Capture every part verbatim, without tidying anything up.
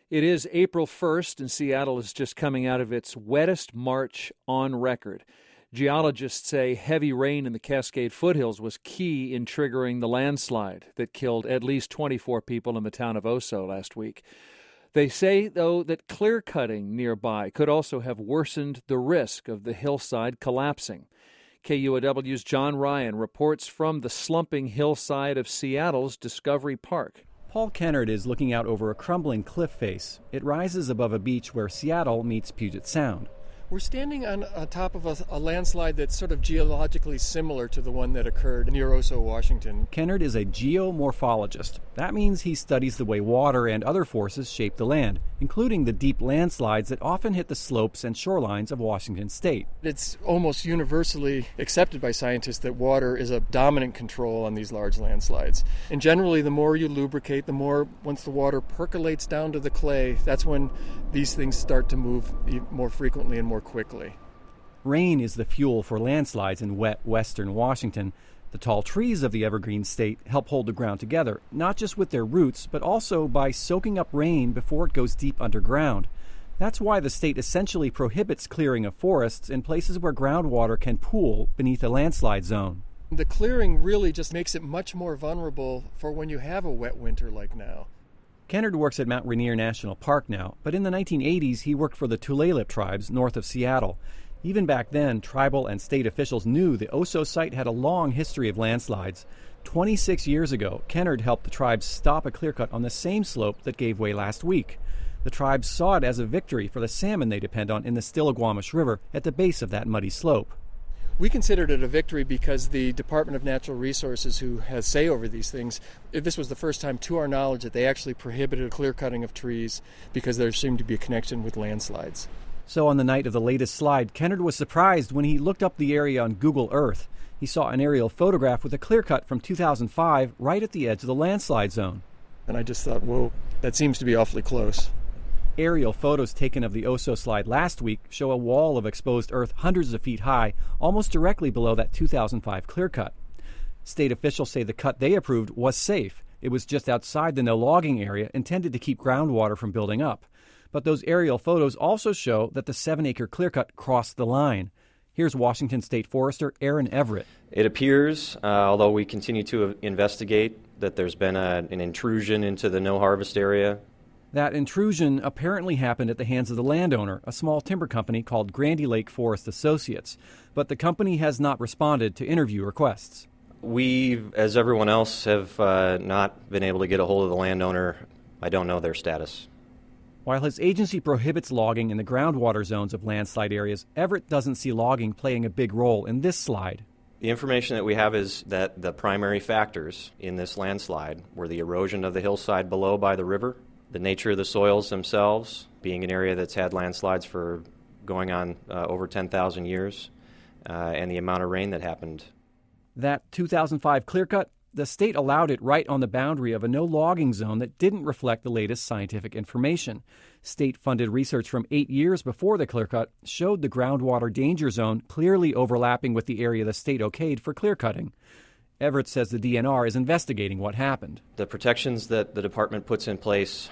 It is April first, and Seattle is just coming out of its wettest March on record. Geologists say heavy rain in the Cascade foothills was key in triggering the landslide that killed at least twenty-four people in the town of Oso last week. They say, though, that clear-cutting nearby could also have worsened the risk of the hillside collapsing. K U O W's John Ryan reports from the slumping hillside of Seattle's Discovery Park. Paul Kennard is looking out over a crumbling cliff face. It rises above a beach where Seattle meets Puget Sound. We're standing on, on top of a, a landslide that's sort of geologically similar to the one that occurred near Oso, Washington. Kennard is a geomorphologist. That means he studies the way water and other forces shape the land, including the deep landslides that often hit the slopes and shorelines of Washington state. It's almost universally accepted by scientists that water is a dominant control on these large landslides. And generally, the more you lubricate, the more, once the water percolates down to the clay, that's when these things start to move more frequently and more quickly. Rain is the fuel for landslides in wet western Washington. The tall trees of the evergreen state help hold the ground together, not just with their roots, but also by soaking up rain before it goes deep underground. That's why the state essentially prohibits clearing of forests in places where groundwater can pool beneath a landslide zone. The clearing really just makes it much more vulnerable for when you have a wet winter like now. Kennard works at Mount Rainier National Park now, but in the nineteen eighties he worked for the Tulalip tribes north of Seattle. Even back then, tribal and state officials knew the Oso site had a long history of landslides. twenty-six years ago, Kennard helped the tribes stop a clearcut on the same slope that gave way last week. The tribes saw it as a victory for the salmon they depend on in the Stillaguamish River at the base of that muddy slope. We considered it a victory because the Department of Natural Resources, who has say over these things, this was the first time to our knowledge that they actually prohibited clear cutting of trees because there seemed to be a connection with landslides. So on the night of the latest slide, Kennard was surprised when he looked up the area on Google Earth. He saw an aerial photograph with a clear cut from two thousand five right at the edge of the landslide zone. And I just thought, whoa, that seems to be awfully close. Aerial photos taken of the Oso slide last week show a wall of exposed earth hundreds of feet high, almost directly below that two thousand five clear cut. State officials say the cut they approved was safe. It was just outside the no-logging area intended to keep groundwater from building up. But those aerial photos also show that the seven-acre clear cut crossed the line. Here's Washington State Forester Aaron Everett. It appears, uh, although we continue to investigate, that there's been a, an intrusion into the no-harvest area. That intrusion apparently happened at the hands of the landowner, a small timber company called Grandy Lake Forest Associates. But the company has not responded to interview requests. We, as everyone else, have uh, not been able to get a hold of the landowner. I don't know their status. While his agency prohibits logging in the groundwater zones of landslide areas, Everett doesn't see logging playing a big role in this slide. The information that we have is that the primary factors in this landslide were the erosion of the hillside below by the river, the nature of the soils themselves, being an area that's had landslides for going on uh, over ten thousand years, uh, and the amount of rain that happened. That two thousand five clearcut, the state allowed it right on the boundary of a no-logging zone that didn't reflect the latest scientific information. State-funded research from eight years before the clearcut showed the groundwater danger zone clearly overlapping with the area the state okayed for clearcutting. Everett says the D N R is investigating what happened. The protections that the department puts in place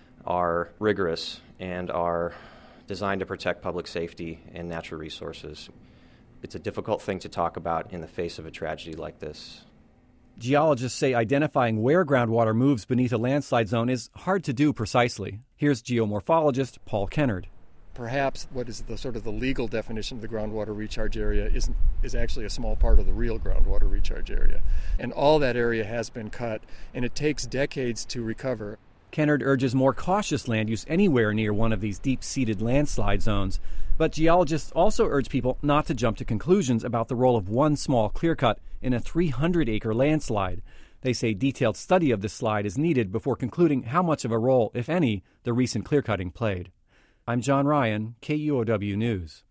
are rigorous and are designed to protect public safety and natural resources. It's a difficult thing to talk about in the face of a tragedy like this. Geologists say identifying where groundwater moves beneath a landslide zone is hard to do precisely. Here's geomorphologist Paul Kennard. Perhaps what is the sort of the legal definition of the groundwater recharge area is, is actually a small part of the real groundwater recharge area. And all that area has been cut, and it takes decades to recover. Kennard urges more cautious land use anywhere near one of these deep-seated landslide zones. But geologists also urge people not to jump to conclusions about the role of one small clearcut in a three hundred acre landslide. They say detailed study of this slide is needed before concluding how much of a role, if any, the recent clearcutting played. I'm John Ryan, K U O W News.